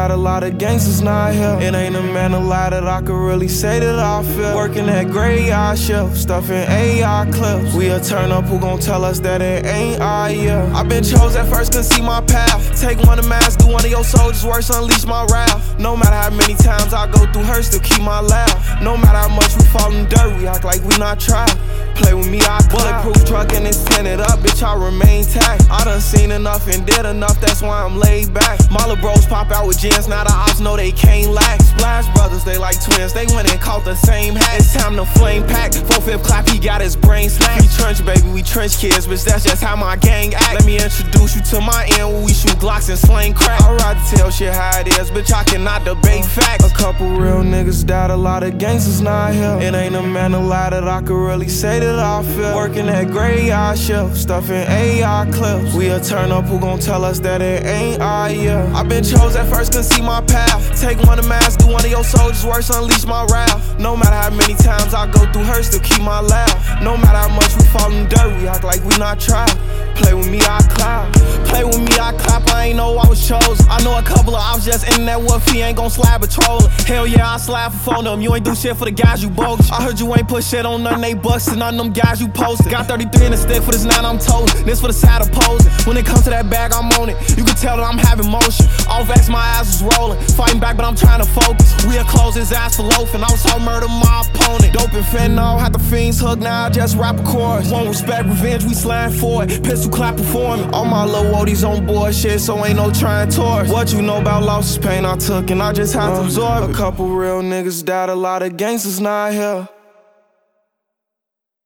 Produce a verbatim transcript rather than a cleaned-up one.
died, a lot of gangsters not here. It ain't a man alive that I could really say that I feel. Working that graveyard shift, stuffing A R clips. We'll turn up, who gon' tell us that it ain't our year? I been chose at first, couldn't see my path. Take one of mask, do one of your soldiers worse, unleash my wrath. No matter how many times I go through her, still keep my laugh. No matter how much we fall in dirt, we act like we not tried. Play with me, I bulletproof truck and it's tinted up, bitch, I remain tact. I done seen enough and did enough, that's why I'm laid back. My little bros pop out with gents, now the ops know they can't lack. Splash brothers, they like twins, they went and caught the same hat. It's time to flame pack, four-fifth clap, he got his brain smacked. We trench, baby, we trench kids, bitch, that's just how my gang act. Let me introduce you to my end where we shoot Glocks and slang crack. I ride to tell shit how it is, bitch, I cannot debate facts. A couple real niggas died, a lot of gangsters not here. It ain't a man alive that I could really say that I feel. Working that graveyard shift, stuffing A R clips. We'll turn up, who gon' tell us that it ain't our year? I been chose at first, couldn't see my path. Take one of mask, do one of your soldiers worse, unleash my wrath. No matter how many times I go through her, still keep my laugh. No matter how much we fall in dirt, we act like we not tried. Play with me, I clap. Play with me, I clap, I ain't know I was chosen. I know a couple of ops just in that wolf, he ain't gon' slap a trollin'. Hell yeah, I slap for phone them, you ain't do shit for the guys you bogus. I heard you ain't put shit on none they bucks and none of them guys you posted. Got thirty-three in the stick for this nine, I'm told. This for the side opposing. When it comes to that bag, I'm on it. You can tell that I'm having motion. Off X, my ass was rolling. Fighting back, but I'm trying to focus. We'll close his ass for loafing. I was so murder my opponent. Dope and fentanyl, had the fiends hooked, now I just rap a chorus. Won't respect revenge, we slang for it. Pistol clap performing. All my little woadies on board shit, so ain't no trying towards. What you know about losses, pain I took, and I just had to absorb it. A couple real niggas died, a lot of gangsters not here.